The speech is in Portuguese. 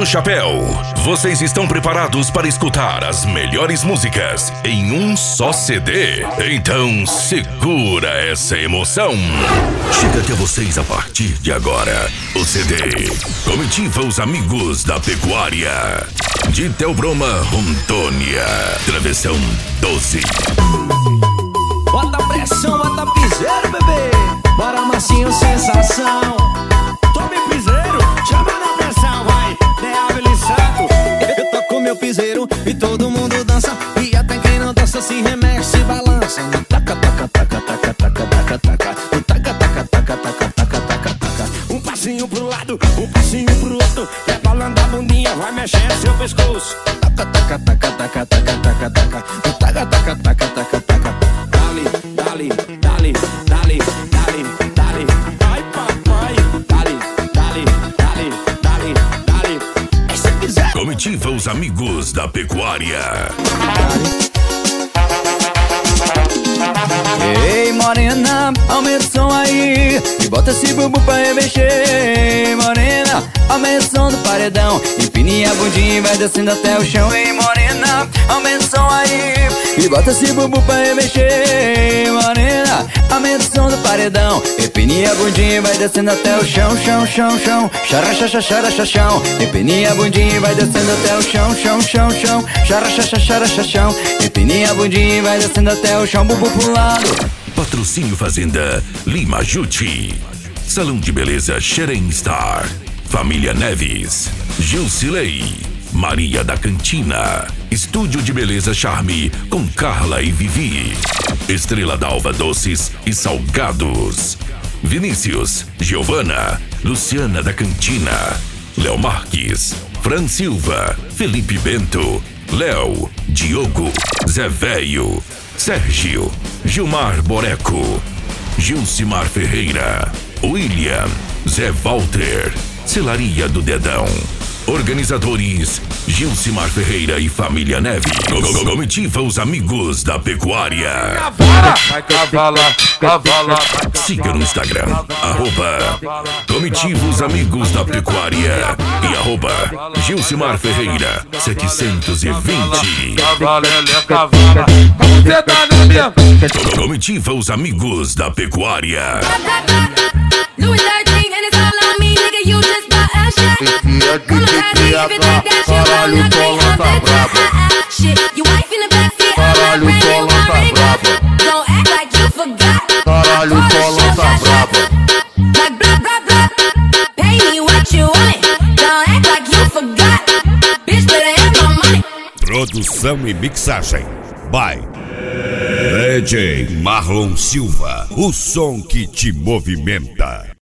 do Chapéu. Vocês estão preparados para escutar as melhores músicas em um só CD? Então segura essa emoção. Chega até vocês a partir de agora o CD Comitiva Os Amigos da Pecuária, de Theobroma, Rondônia, Travessão 12. Bota pressão, bota piseiro, bebê. Bora massinho, sensação. Tome piseiro, chama na pressão, vai. Deável e Santo. Eu toco meu piseiro e todo mundo dança. E até quem não dança se remexe, se balança. No taca, taca, taca, taca, taca, taca, taca. No taca, taca, taca, taca, taca, taca, taca. Um passinho pro lado, um passinho pro outro. É balando a bundinha, vai mexendo seu pescoço. Taca, taca, taca, taca, taca, taca, taca. No taca, taca, taca, taca, taca. Dale, dale, dale, dale, dale, dale. Ai, papai. Dale, dale, dale, dale, dale. Esse quiser. Comitiva Os Amigos da Pecuária. Ei, morena, aumenta o som aí e bota esse bumbum pra remexer. Morena, aumenta o som do paredão, empine a bundinha e vai descendo até o chão. Ei, morena, aumenta o som aí e bota esse bumbum pra remexer. Morena, aumenta o som do paredão, empine a bundinha e vai descendo até o chão. Chão, chão, chão, chara, chara, chara, chara, chão. Empine a bundinha e vai descendo até o chão. Chão, chão, chão, chara, chara, chara, chara, chão. Empine a bundinha e vai descendo até o chão. Bumbum pro lado. Patrocínio Fazenda Lima Juti, Salão de Beleza Xeren Star, Família Neves, Gilcilei, Maria da Cantina, Estúdio de Beleza Charme com Carla e Vivi, Estrela d'Alva Doces e Salgados, Vinícius, Giovana, Luciana da Cantina, Léo Marques, Fran Silva, Felipe Bento, Léo, Diogo, Zé Véio, Sérgio, Gilmar Boreco, Gilcimar Ferreira, William, Zé Walter, Celaria do Dedão. Organizadores Gilcimar Ferreira e Família Neves. Comitiva Os Amigos da Pecuária. Siga no Instagram @Comitiva Os Amigos da Pecuária e @Gilcimar Ferreira 720. Comitiva Os Amigos da Pecuária. Caralho, o Colão tá brabo. Caralho, o Colão tá brabo. Caralho, o Colão tá brabo. Produção e mixagem by DJ Marlon Silva, o som que te movimenta.